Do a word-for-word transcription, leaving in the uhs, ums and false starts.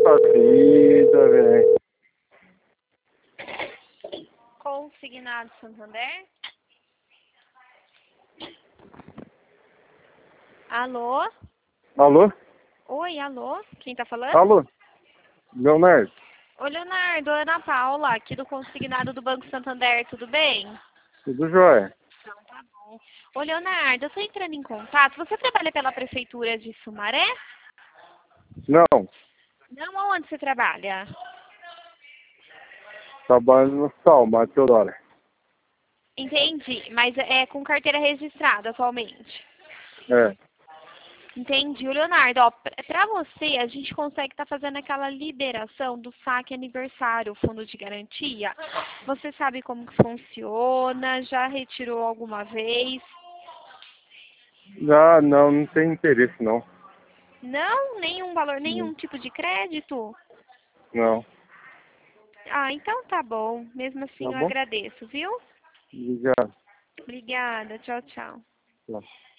Puta vida, velho. Consignado Santander. Alô? Alô? Oi, alô? Quem tá falando? Alô? Leonardo? Oi, Leonardo, Ana Paula, aqui do Consignado do Banco Santander, tudo bem? Tudo jóia? Então tá bom. Ô, Leonardo, eu tô entrando em contato. Você trabalha pela Prefeitura de Sumaré? Não. Não, aonde você trabalha? Trabalho no Salma, Teodora. Entendi, mas é com carteira registrada atualmente. É. Entendi. O Leonardo, ó, para você, a gente consegue estar fazendo aquela liberação do saque aniversário, fundo de garantia. Você sabe como que funciona? Já retirou alguma vez? Ah, não, não tem interesse, não. Não? Nenhum valor, Não. nenhum tipo de crédito? Não. Ah, então tá bom. Mesmo assim, Tá eu bom? agradeço, viu? Obrigado. Obrigada. Tchau, tchau. Tchau.